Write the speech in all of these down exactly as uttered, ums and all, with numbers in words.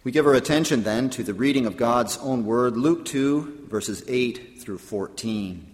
We give our attention then to the reading of God's own word, Luke two, verses eight through fourteen.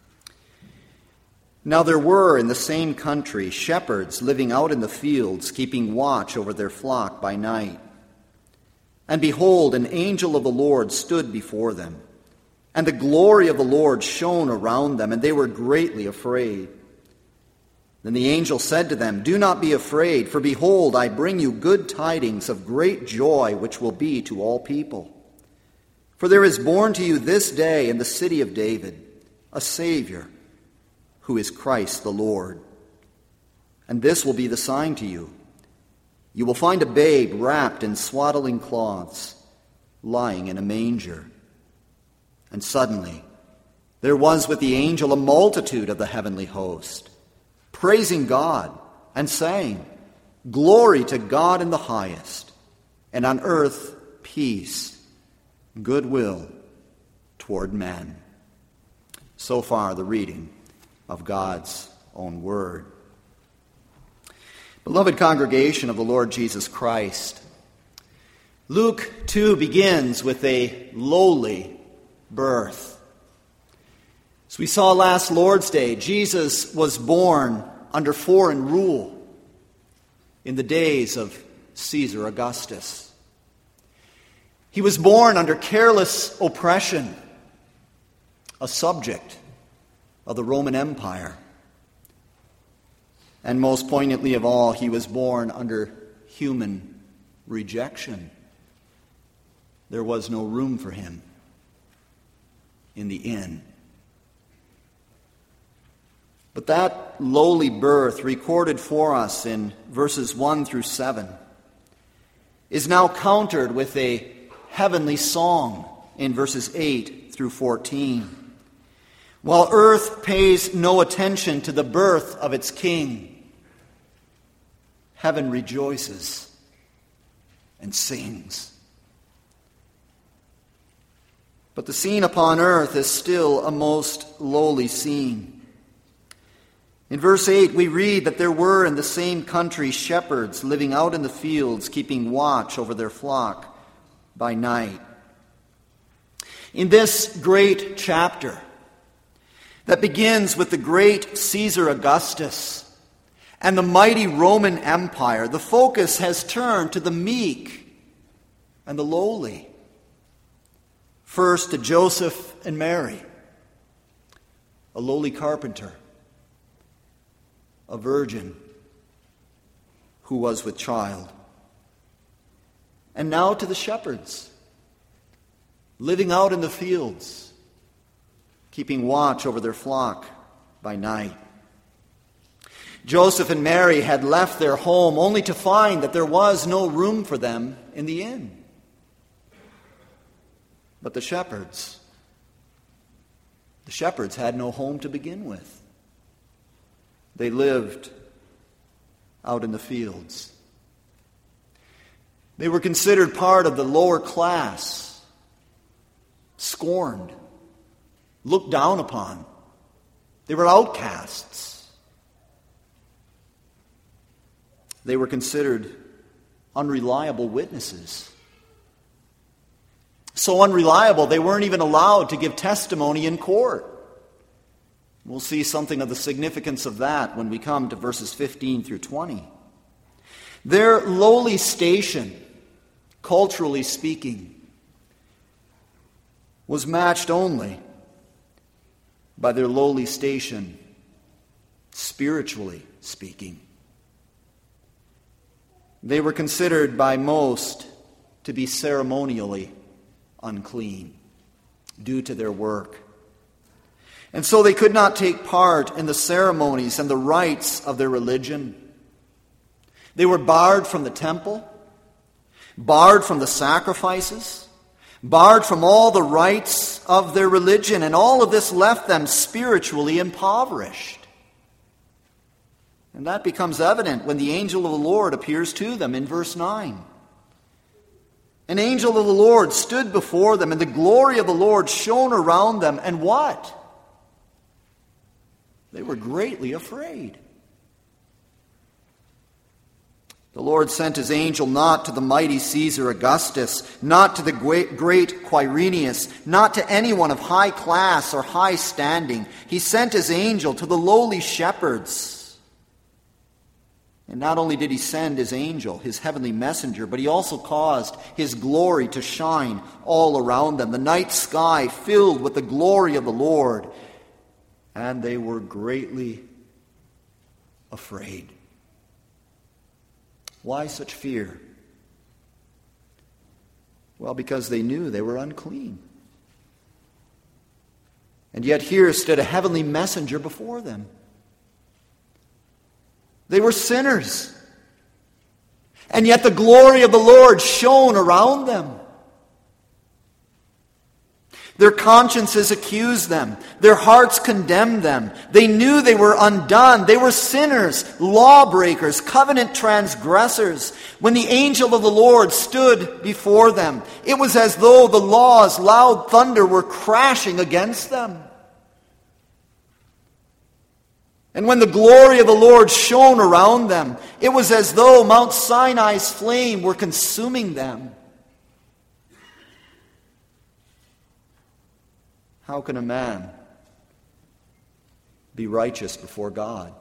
Now there were in the same country shepherds living out in the fields, keeping watch over their flock by night. And behold, an angel of the Lord stood before them, and the glory of the Lord shone around them, and they were greatly afraid. Then the angel said to them, "Do not be afraid, for behold, I bring you good tidings of great joy, which will be to all people. For there is born to you this day in the city of David a Savior, who is Christ the Lord. And this will be the sign to you. You will find a babe wrapped in swaddling cloths, lying in a manger." And suddenly there was with the angel a multitude of the heavenly host, praising God and saying, "Glory to God in the highest, and on earth peace, goodwill toward men." So far the reading of God's own word. Beloved congregation of the Lord Jesus Christ, Luke two begins with a lowly birth. As we saw last Lord's Day, Jesus was born under foreign rule in the days of Caesar Augustus. He was born under careless oppression, a subject of the Roman Empire. And most poignantly of all, he was born under human rejection. There was no room for him in the inn. But that lowly birth, recorded for us in verses one through seven, is now countered with a heavenly song in verses eight through fourteen. While earth pays no attention to the birth of its king, heaven rejoices and sings. But the scene upon earth is still a most lowly scene. In verse eight, we read that there were in the same country shepherds living out in the fields, keeping watch over their flock by night. In this great chapter that begins with the great Caesar Augustus and the mighty Roman Empire, the focus has turned to the meek and the lowly. First to Joseph and Mary, a lowly carpenter, a virgin who was with child. And now to the shepherds, living out in the fields, keeping watch over their flock by night. Joseph and Mary had left their home only to find that there was no room for them in the inn. But the shepherds, the shepherds had no home to begin with. They lived out in the fields. They were considered part of the lower class, scorned, looked down upon. They were outcasts. They were considered unreliable witnesses. So unreliable, they weren't even allowed to give testimony in court. We'll see something of the significance of that when we come to verses fifteen through twenty. Their lowly station, culturally speaking, was matched only by their lowly station, spiritually speaking. They were considered by most to be ceremonially unclean due to their work. And so they could not take part in the ceremonies and the rites of their religion. They were barred from the temple, barred from the sacrifices, barred from all the rites of their religion, and all of this left them spiritually impoverished. And that becomes evident when the angel of the Lord appears to them in verse nine. An angel of the Lord stood before them, and the glory of the Lord shone around them, and what? They were greatly afraid. The Lord sent his angel not to the mighty Caesar Augustus, not to the great Quirinius, not to anyone of high class or high standing. He sent his angel to the lowly shepherds. And not only did he send his angel, his heavenly messenger, but he also caused his glory to shine all around them. The night sky filled with the glory of the Lord. And they were greatly afraid. Why such fear? Well, because they knew they were unclean. And yet here stood a heavenly messenger before them. They were sinners. And yet the glory of the Lord shone around them. Their consciences accused them. Their hearts condemned them. They knew they were undone. They were sinners, lawbreakers, covenant transgressors. When the angel of the Lord stood before them, it was as though the law's loud thunder were crashing against them. And when the glory of the Lord shone around them, it was as though Mount Sinai's flame were consuming them. How can a man be righteous before God?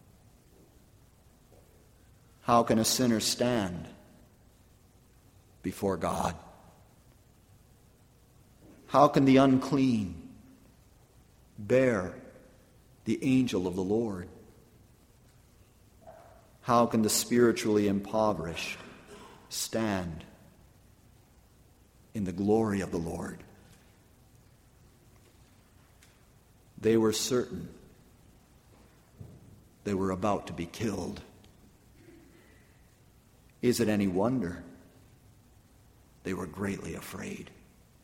How can a sinner stand before God? How can the unclean bear the angel of the Lord? How can the spiritually impoverished stand in the glory of the Lord? They were certain they were about to be killed. Is it any wonder they were greatly afraid?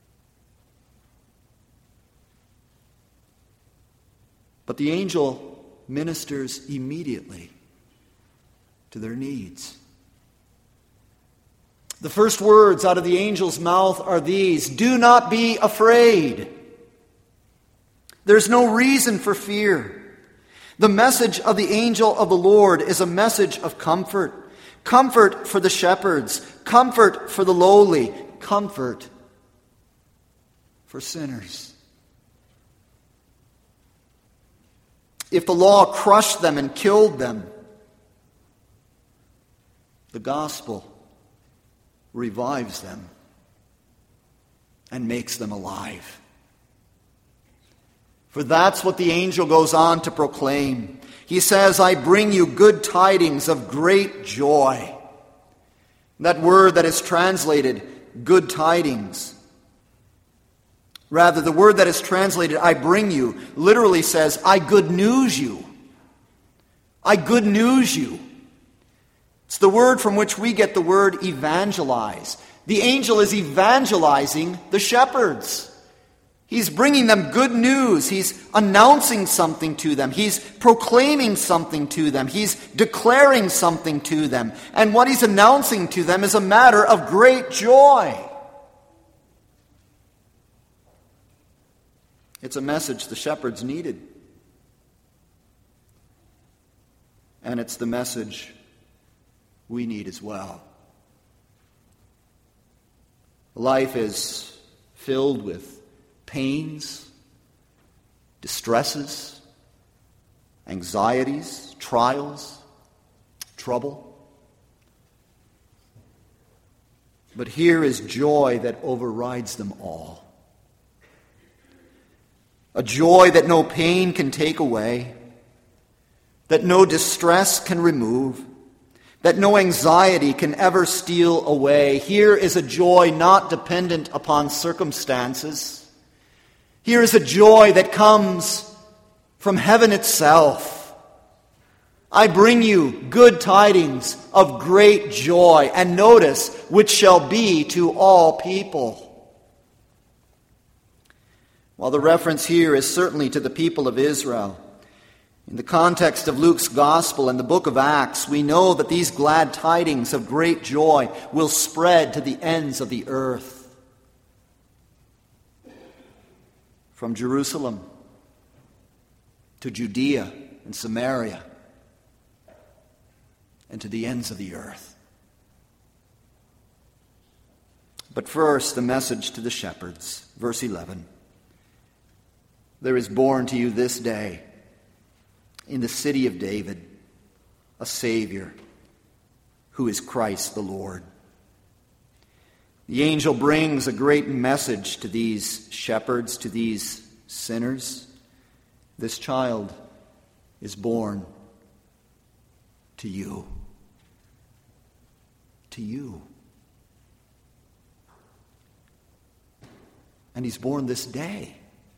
But the angel ministers immediately to their needs. The first words out of the angel's mouth are these: "Do not be afraid." There's no reason for fear. The message of the angel of the Lord is a message of comfort. Comfort for the shepherds. Comfort for the lowly. Comfort for sinners. If the law crushed them and killed them, the gospel revives them and makes them alive. For that's what the angel goes on to proclaim. He says, "I bring you good tidings of great joy." That word that is translated good tidings, rather the word that is translated "I bring you" literally says, "I good news you." I good news you. It's the word from which we get the word evangelize. The angel is evangelizing the shepherds. He's bringing them good news. He's announcing something to them. He's proclaiming something to them. He's declaring something to them. And what he's announcing to them is a matter of great joy. It's a message the shepherds needed. And it's the message we need as well. Life is filled with pains, distresses, anxieties, trials, trouble. But here is joy that overrides them all. A joy that no pain can take away, that no distress can remove, that no anxiety can ever steal away. Here is a joy not dependent upon circumstances. Here is a joy that comes from heaven itself. I bring you good tidings of great joy, and notice, which shall be to all people. While the reference here is certainly to the people of Israel, in the context of Luke's Gospel and the book of Acts, we know that these glad tidings of great joy will spread to the ends of the earth. From Jerusalem to Judea and Samaria and to the ends of the earth. But first, the message to the shepherds. Verse eleven. There is born to you this day in the city of David a Savior who is Christ the Lord. The angel brings a great message to these shepherds, to these sinners. This child is born to you. To you. And he's born this day.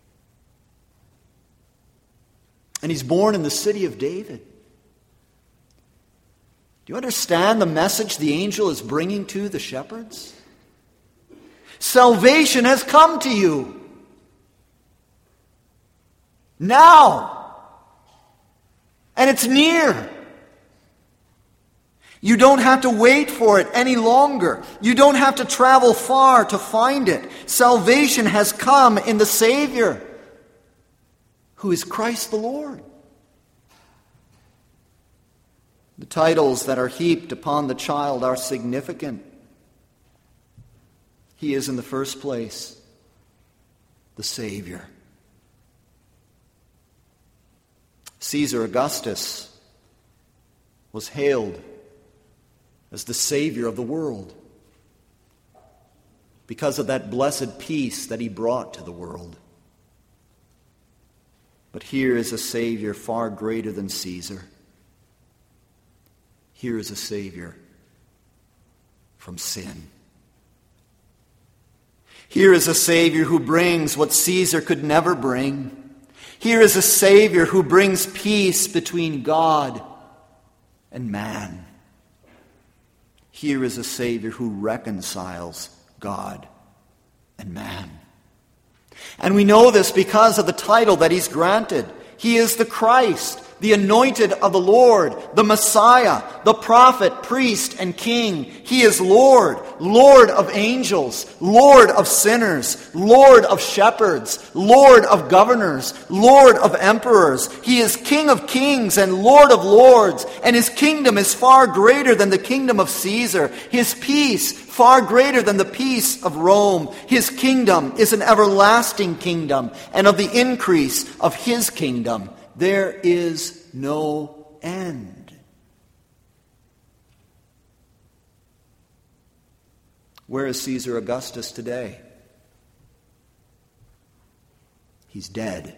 And he's born in the city of David. Do you understand the message the angel is bringing to the shepherds? Salvation has come to you. Now. And it's near. You don't have to wait for it any longer. You don't have to travel far to find it. Salvation has come in the Savior, who is Christ the Lord. The titles that are heaped upon the child are significant. He is, in the first place, the Savior. Caesar Augustus was hailed as the Savior of the world because of that blessed peace that he brought to the world. But here is a Savior far greater than Caesar. Here is a Savior from sin. Here is a Savior who brings what Caesar could never bring. Here is a Savior who brings peace between God and man. Here is a Savior who reconciles God and man. And we know this because of the title that he's granted. He is the Christ, the anointed of the Lord, the Messiah, the prophet, priest, and king. He is Lord, Lord of angels, Lord of sinners, Lord of shepherds, Lord of governors, Lord of emperors. He is King of kings and Lord of lords, and his kingdom is far greater than the kingdom of Caesar. His peace far greater than the peace of Rome. His kingdom is an everlasting kingdom, and of the increase of his kingdom there is no end. Where is Caesar Augustus today? He's dead.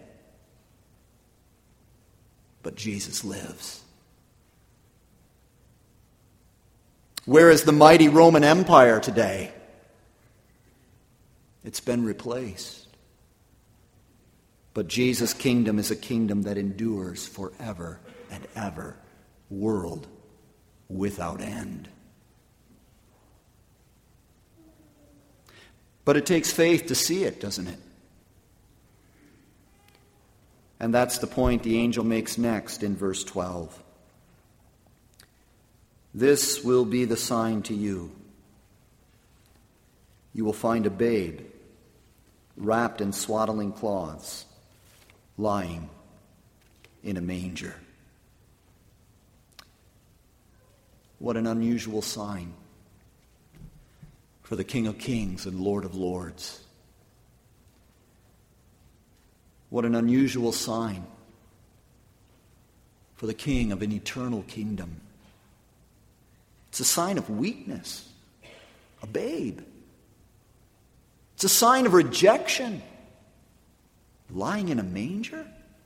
But Jesus lives. Where is the mighty Roman Empire today? It's been replaced. But Jesus' kingdom is a kingdom that endures forever and ever, world without end. But it takes faith to see it, doesn't it? And that's the point the angel makes next in verse twelve. This will be the sign to you. You will find a babe wrapped in swaddling cloths, lying in a manger. What an unusual sign for the King of Kings and Lord of Lords. What an unusual sign for the King of an eternal kingdom. It's a sign of weakness, a babe. It's a sign of rejection. Lying in a manger?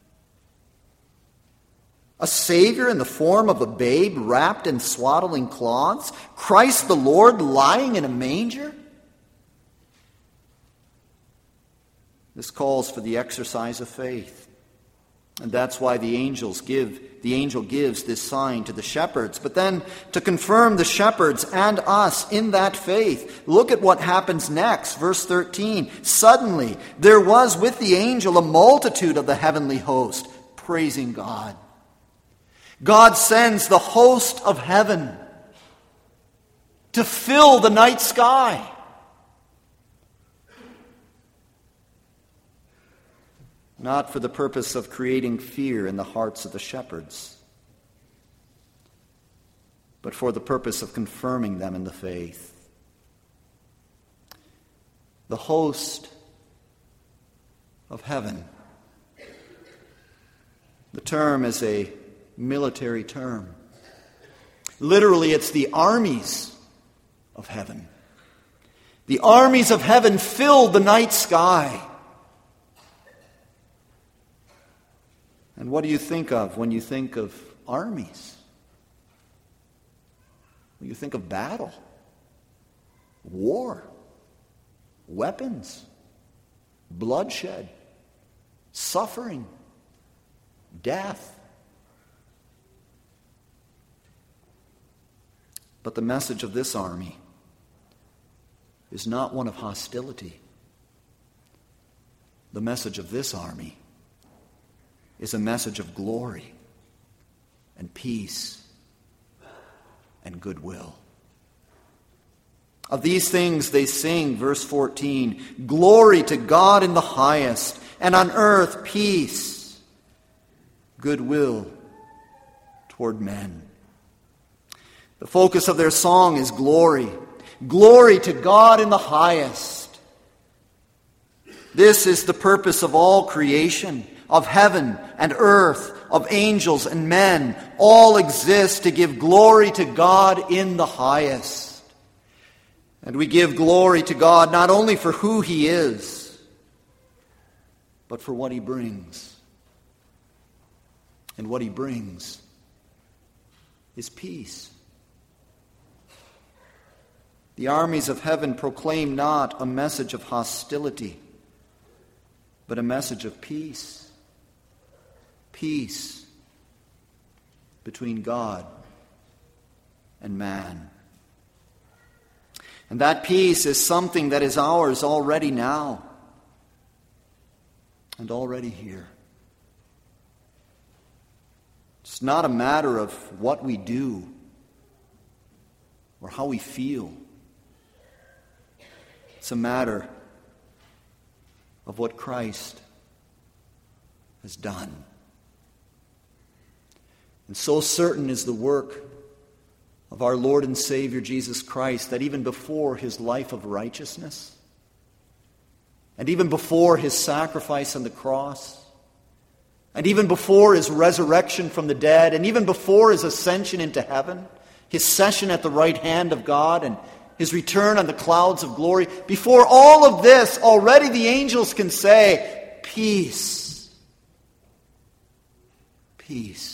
A Savior in the form of a babe wrapped in swaddling cloths? Christ the Lord lying in a manger? This calls for the exercise of faith. And that's why the angels give, the angel gives this sign to the shepherds. But then, to confirm the shepherds and us in that faith, look at what happens next. Verse thirteen. Suddenly, there was with the angel a multitude of the heavenly host, praising God. God sends the host of heaven to fill the night sky. Not for the purpose of creating fear in the hearts of the shepherds, but for the purpose of confirming them in the faith. the host of heaven. The term is a military term. Literally, it's the armies of heaven. The armies of heaven filled the night sky. And what do you think of when you think of armies? You think of battle, war, weapons, bloodshed, suffering, death. But the message of this army is not one of hostility. The message of this army is a message of glory and peace and goodwill. Of these things they sing, verse fourteen, glory to God in the highest, and on earth peace, goodwill toward men. The focus of their song is glory. Glory to God in the highest. This is the purpose of all creation, of heaven and earth, of angels and men. All exist to give glory to God in the highest. And we give glory to God not only for who He is, but for what He brings. And what He brings is peace. The armies of heaven proclaim not a message of hostility, but a message of peace. Peace between God and man. And that peace is something that is ours already now and already here. It's not a matter of what we do or how we feel. It's a matter of what Christ has done. And so certain is the work of our Lord and Savior Jesus Christ that even before His life of righteousness, and even before His sacrifice on the cross, and even before His resurrection from the dead, and even before His ascension into heaven, His session at the right hand of God, and His return on the clouds of glory, before all of this, already the angels can say, peace, peace.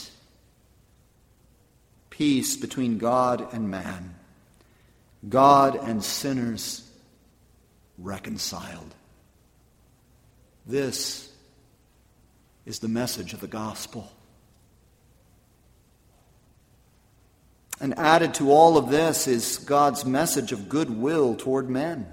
Peace between God and man, God and sinners reconciled. This is the message of the gospel. And added to all of this is God's message of goodwill toward men.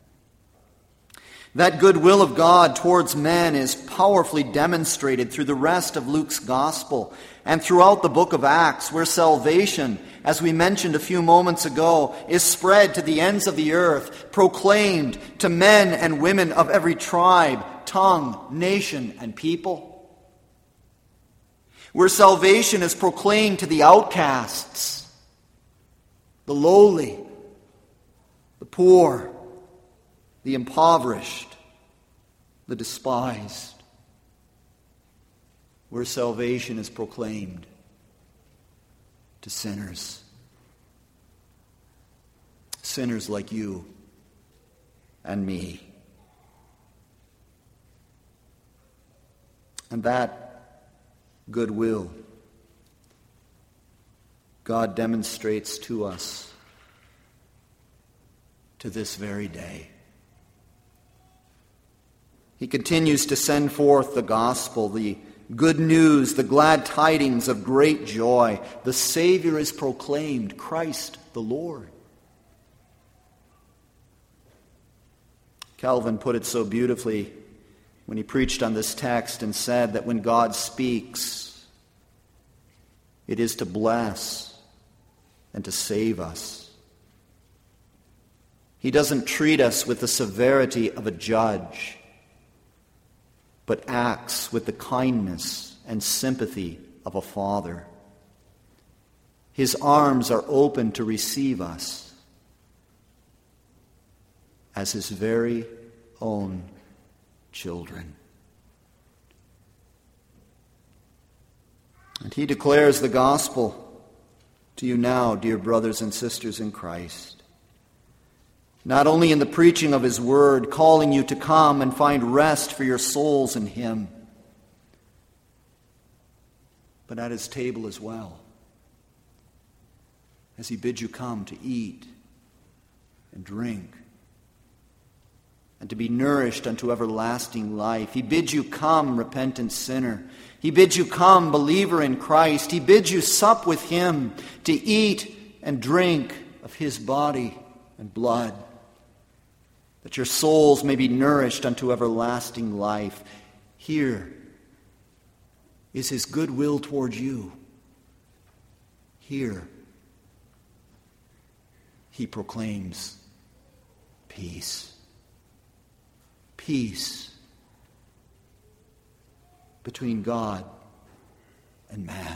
That goodwill of God towards men is powerfully demonstrated through the rest of Luke's gospel and throughout the book of Acts, where salvation, as we mentioned a few moments ago, is spread to the ends of the earth, proclaimed to men and women of every tribe, tongue, nation, and people. Where salvation is proclaimed to the outcasts, the lowly, the poor, the impoverished, the despised. Where salvation is proclaimed to sinners. Sinners like you and me. And that goodwill God demonstrates to us to this very day. He continues to send forth the gospel, the good news, the glad tidings of great joy. The Savior is proclaimed, Christ the Lord. Calvin put it so beautifully when he preached on this text and said that when God speaks, it is to bless and to save us. He doesn't treat us with the severity of a judge, but acts with the kindness and sympathy of a father. His arms are open to receive us as his very own children. And he declares the gospel to you now, dear brothers and sisters in Christ. Not only in the preaching of his word, calling you to come and find rest for your souls in him, but at his table as well, as he bids you come to eat and drink and to be nourished unto everlasting life. He bids you come, repentant sinner. He bids you come, believer in Christ. He bids you sup with him, to eat and drink of his body and blood, that your souls may be nourished unto everlasting life. Here is his goodwill toward you. Here he proclaims peace. Peace between God and man.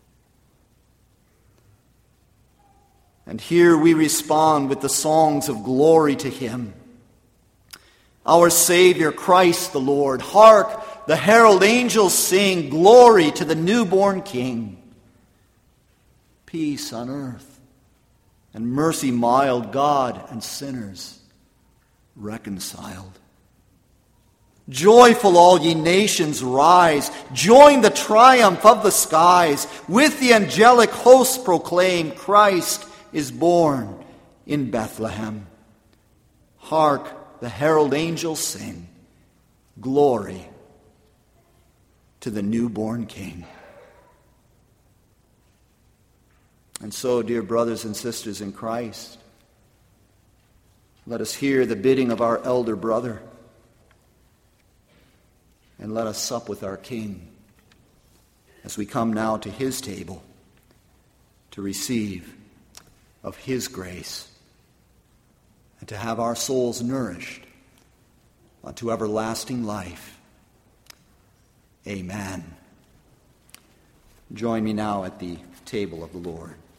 And here we respond with the songs of glory to him. Our Savior, Christ the Lord. Hark, the herald angels sing, glory to the newborn King. Peace on earth and mercy mild, God and sinners reconciled. Joyful all ye nations rise, join the triumph of the skies, with the angelic hosts proclaim, Christ is born in Bethlehem. Hark, the herald angels sing, glory to the newborn King. And so, dear brothers and sisters in Christ, let us hear the bidding of our elder brother, and let us sup with our King as we come now to his table to receive of his grace and to have our souls nourished unto everlasting life. Amen. Join me now at the table of the Lord.